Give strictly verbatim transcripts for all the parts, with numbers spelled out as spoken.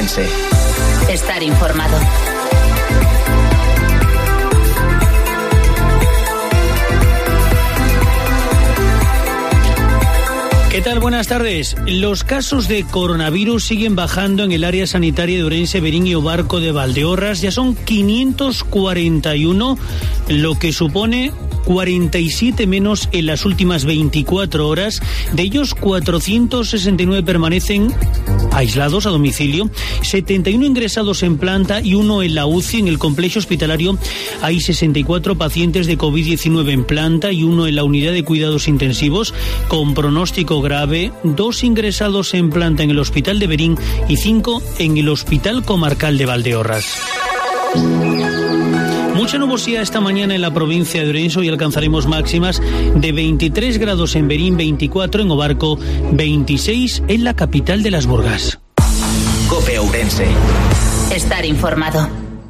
Ourense. Estar informado. ¿Qué tal? Buenas tardes. Los casos de coronavirus siguen bajando en el área sanitaria de Ourense, Verín y Obarco de Valdeorras. Ya son quinientos cuarenta y uno, lo que supone cuarenta y siete menos en las últimas veinticuatro horas. De ellos, cuatrocientos sesenta y nueve permanecen aislados a domicilio, setenta y uno ingresados en planta y uno en la U C I. En el complejo hospitalario hay sesenta y cuatro pacientes de COVID diecinueve en planta y uno en la unidad de cuidados intensivos con pronóstico grave, dos ingresados en planta en el hospital de Verín y cinco en el hospital comarcal de Valdeorras. Mucha nubosidad esta mañana en la provincia de Ourense y alcanzaremos máximas de veintitrés grados en Verín, veinticuatro en Obarco, veintiséis en la capital de las Burgas. COPE Ourense. Estar informado.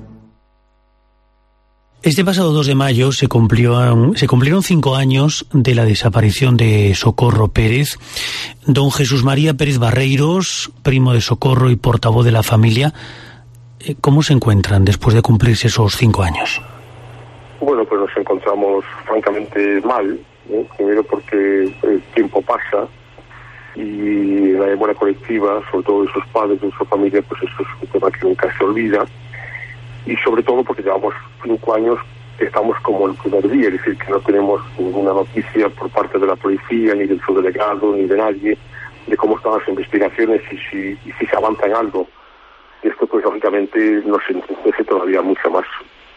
Este pasado dos de mayo se, cumplió, se cumplieron cinco años de la desaparición de Socorro Pérez. Don Jesús María Pérez Barreiros, primo de Socorro y portavoz de la familia, ¿cómo se encuentran después de cumplirse esos cinco años? Bueno, pues nos encontramos francamente mal, ¿eh? Primero porque el tiempo pasa y la memoria colectiva, sobre todo de sus padres, de su familia, pues eso es un tema que nunca se olvida. Y sobre todo porque llevamos cinco años que estamos como el primer día, es decir, que no tenemos ninguna noticia por parte de la policía, ni del subdelegado, ni de nadie, de cómo están las investigaciones y si, y si se avanza en algo. Y esto, pues, lógicamente, nos entristece todavía mucho más.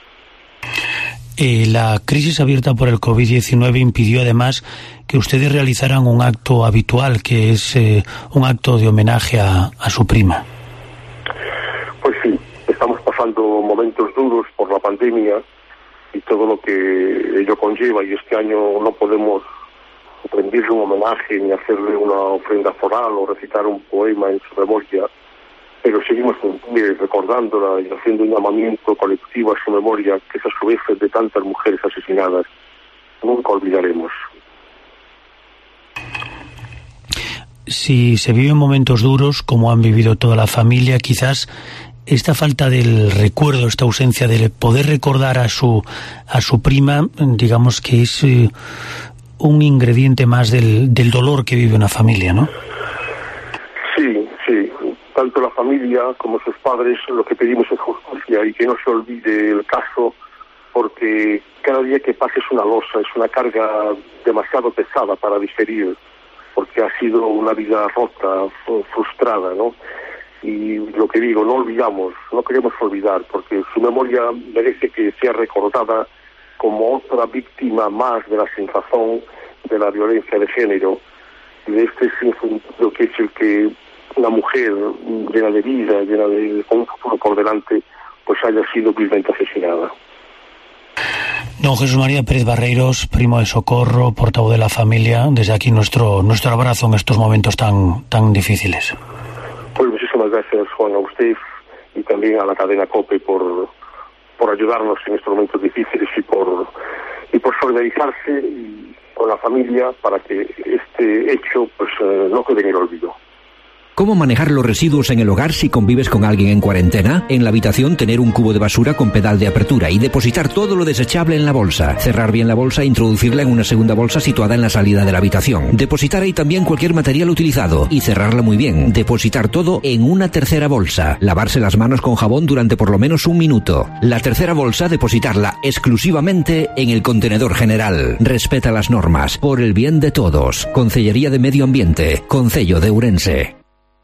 Eh, la crisis abierta por el COVID diecinueve impidió, además, que ustedes realizaran un acto habitual, que es eh, un acto de homenaje a, a su prima. Pues sí, estamos pasando momentos duros por la pandemia y todo lo que ello conlleva, y este año no podemos rendirle un homenaje ni hacerle una ofrenda floral o recitar un poema en su memoria, pero seguimos recordándola y haciendo un llamamiento colectivo a su memoria, que es a su vez de tantas mujeres asesinadas. Nunca olvidaremos. Si se viven momentos duros, como han vivido toda la familia, quizás esta falta del recuerdo, esta ausencia de poder recordar a su a su prima, digamos que es eh, un ingrediente más del, del dolor que vive una familia, ¿no? Sí, sí. Tanto la familia como sus padres lo que pedimos es justicia y que no se olvide el caso, porque cada día que pasa es una losa, es una carga demasiado pesada para digerir, porque ha sido una vida rota, frustrada, ¿no? Y lo que digo, no olvidamos, no queremos olvidar, porque su memoria merece que sea recordada como otra víctima más de la sinrazón de la violencia de género, y de este lo que es el que una mujer llena de vida, llena de con un futuro por delante, pues haya sido vilmente asesinada. Don Jesús María Pérez Barreiros, primo de Socorro, portavoz de la familia, desde aquí nuestro nuestro abrazo en estos momentos tan tan difíciles. Pues muchísimas gracias, Juan, a usted y también a la cadena COPE por por ayudarnos en estos momentos difíciles y por y por solidarizarse y con la familia para que este hecho pues eh, no quede en el olvido. ¿Cómo manejar los residuos en el hogar si convives con alguien en cuarentena? En la habitación, tener un cubo de basura con pedal de apertura y depositar todo lo desechable en la bolsa. Cerrar bien la bolsa e introducirla en una segunda bolsa situada en la salida de la habitación. Depositar ahí también cualquier material utilizado y cerrarla muy bien. Depositar todo en una tercera bolsa. Lavarse las manos con jabón durante por lo menos un minuto. La tercera bolsa, depositarla exclusivamente en el contenedor general. Respeta las normas, por el bien de todos. Concellería de Medio Ambiente, Concello de Ourense.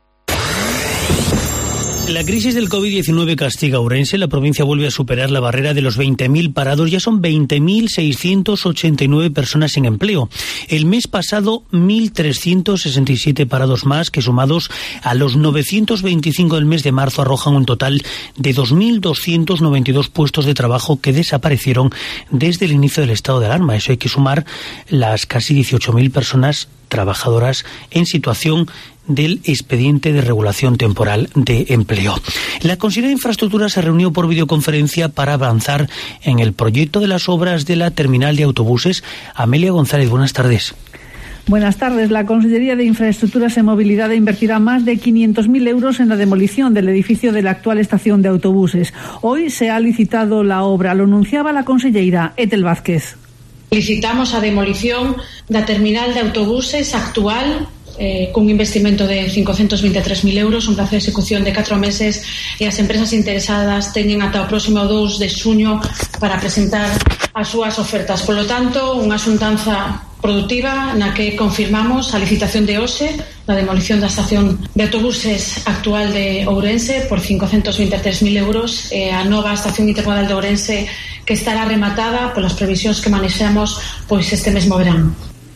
La crisis del COVID diecinueve castiga a Ourense. La provincia vuelve a superar la barrera de los veinte mil parados. Ya son veinte mil seiscientos ochenta y nueve personas sin empleo. El mes pasado, mil trescientos sesenta y siete parados más, que sumados a los novecientos veinticinco del mes de marzo arrojan un total de dos mil doscientos noventa y dos puestos de trabajo que desaparecieron desde el inicio del estado de alarma. Eso hay que sumar las casi dieciocho mil personas trabajadoras en situación del expediente de regulación temporal de empleo. La Consejera de Infraestructura se reunió por videoconferencia para avanzar en el proyecto de las obras de la terminal de autobuses. Amelia González, buenas tardes. Buenas tardes. La Consellería de Infraestructuras e Mobilidade invertirá más de quinientos mil euros en la demolición del edificio de la actual estación de autobuses. Hoy se ha licitado la obra. Lo anunciaba la conselleira Ethel Vázquez. Licitamos a demolición da terminal de autobuses actual eh, cun investimento de cincocentos vinte e tres mil euros, un prazo de execución de catro meses, e as empresas interesadas teñen ata o próximo dous de xuño para presentar as súas ofertas. Polo tanto, unha xuntanza produtiva na que confirmamos a licitación de hoxe da demolición da estación de autobuses actual de Ourense por cincocentos vinte e tres mil euros, e a nova estación intermodal de Ourense que estará rematada polas previsións que manexemos pois este mesmo verán.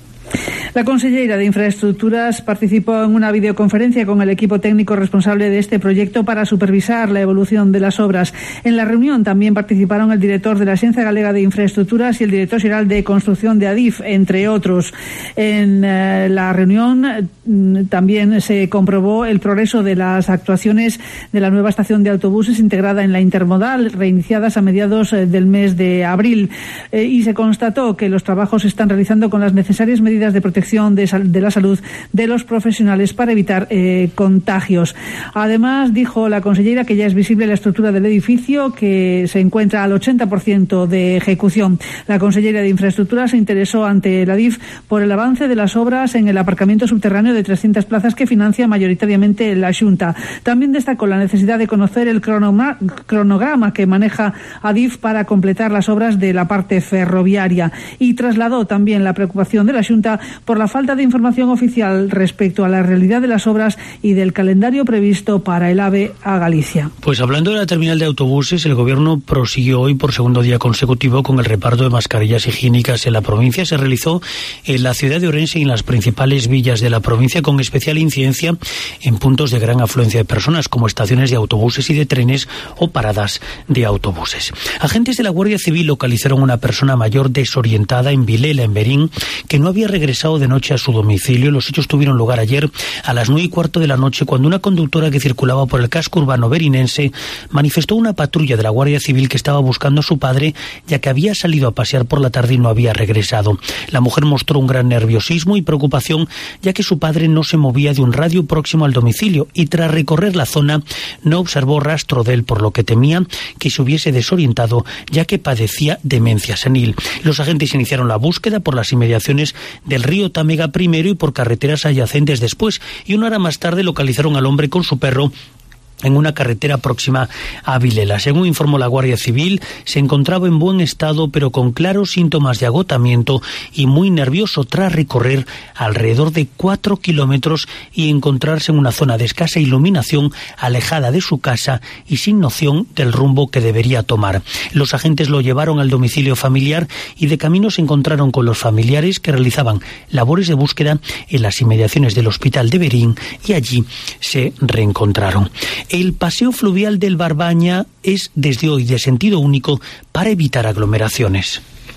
La conselleira de Infraestructuras participó en una videoconferencia con el equipo técnico responsable de este proyecto para supervisar la evolución de las obras. En la reunión también participaron el director de la Axencia Galega de Infraestructuras y el director general de Construcción de Adif, entre otros. En eh, la reunión eh, también se comprobó el progreso de las actuaciones de la nueva estación de autobuses integrada en la intermodal, reiniciadas a mediados eh, del mes de abril, eh, y se constató que los trabajos se están realizando con las necesarias medidas de protección De, de la salud de los profesionales para evitar eh, contagios. Además, dijo la conselleira que ya es visible la estructura del edificio, que se encuentra al ochenta por ciento de ejecución. La conselleira de Infraestructuras se interesó ante la D I F por el avance de las obras en el aparcamiento subterráneo de trescientas plazas que financia mayoritariamente la Xunta. También destacó la necesidad de conocer el cronograma, cronograma que maneja Adif para completar las obras de la parte ferroviaria, y trasladó también la preocupación de la Xunta por la falta de información oficial respecto a la realidad de las obras y del calendario previsto para el AVE a Galicia. Pues hablando de la terminal de autobuses, el Gobierno prosiguió hoy por segundo día consecutivo con el reparto de mascarillas higiénicas en la provincia. Se realizó en la ciudad de Ourense y en las principales villas de la provincia, con especial incidencia en puntos de gran afluencia de personas, como estaciones de autobuses y de trenes o paradas de autobuses. Agentes de la Guardia Civil localizaron a una persona mayor desorientada en Vilela, en Verín, que no había regresado de noche a su domicilio. Los hechos tuvieron lugar ayer a las nueve y cuarto de la noche, cuando una conductora que circulaba por el casco urbano verinense manifestó a una patrulla de la Guardia Civil que estaba buscando a su padre, ya que había salido a pasear por la tarde y no había regresado. La mujer mostró un gran nerviosismo y preocupación, ya que su padre no se movía de un radio próximo al domicilio, y tras recorrer la zona no observó rastro de él, por lo que temía que se hubiese desorientado, ya que padecía demencia senil. Los agentes iniciaron la búsqueda por las inmediaciones del río Támega primero y por carreteras adyacentes después, y una hora más tarde localizaron al hombre con su perro en una carretera próxima a Vilela. Según informó la Guardia Civil, se encontraba en buen estado, pero con claros síntomas de agotamiento y muy nervioso tras recorrer alrededor de cuatro kilómetros y encontrarse en una zona de escasa iluminación, alejada de su casa y sin noción del rumbo que debería tomar. Los agentes lo llevaron al domicilio familiar y de camino se encontraron con los familiares, que realizaban labores de búsqueda en las inmediaciones del hospital de Verín, y allí se reencontraron. El paseo fluvial del Barbaña es desde hoy de sentido único para evitar aglomeraciones.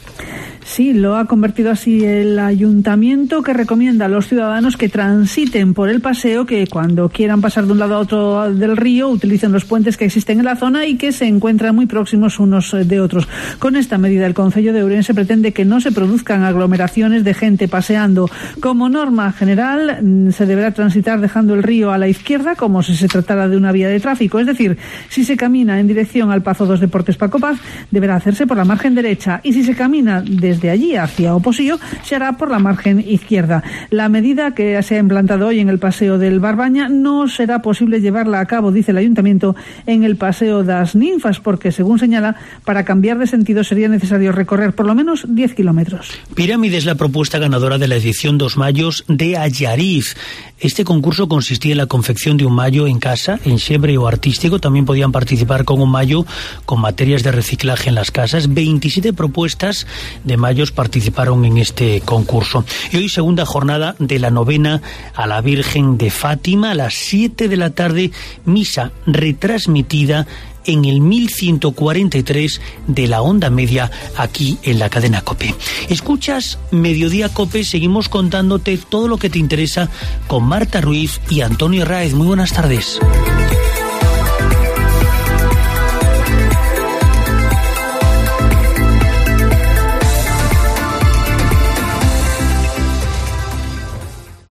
Sí, lo ha convertido así el ayuntamiento, que recomienda a los ciudadanos que transiten por el paseo, que cuando quieran pasar de un lado a otro del río utilicen los puentes que existen en la zona y que se encuentran muy próximos unos de otros. Con esta medida, el Concello de Ourense pretende que no se produzcan aglomeraciones de gente paseando. Como norma general, se deberá transitar dejando el río a la izquierda, como si se tratara de una vía de tráfico. Es decir, si se camina en dirección al Pazo dos Deportes Paco Paz, deberá hacerse por la margen derecha, y si se camina desde Desde allí hacia Oposío se hará por la margen izquierda. La medida que se ha implantado hoy en el paseo del Barbaña no será posible llevarla a cabo, dice el ayuntamiento, en el paseo das Ninfas, porque, según señala, para cambiar de sentido sería necesario recorrer por lo menos diez kilómetros. Pirámide es la propuesta ganadora de la edición Dos Mayos de Allariz. Este concurso consistía en la confección de un mayo en casa, en xebre o artístico. También podían participar con un mayo con materias de reciclaje en las casas. veintisiete propuestas de mayos participaron en este concurso. Y hoy, segunda jornada de la novena a la Virgen de Fátima, a las siete de la tarde, misa retransmitida en el mil ciento cuarenta y tres de la onda media, aquí en la cadena COPE. Escuchas Mediodía COPE, seguimos contándote todo lo que te interesa con Marta Ruiz y Antonio Raez. Muy buenas tardes.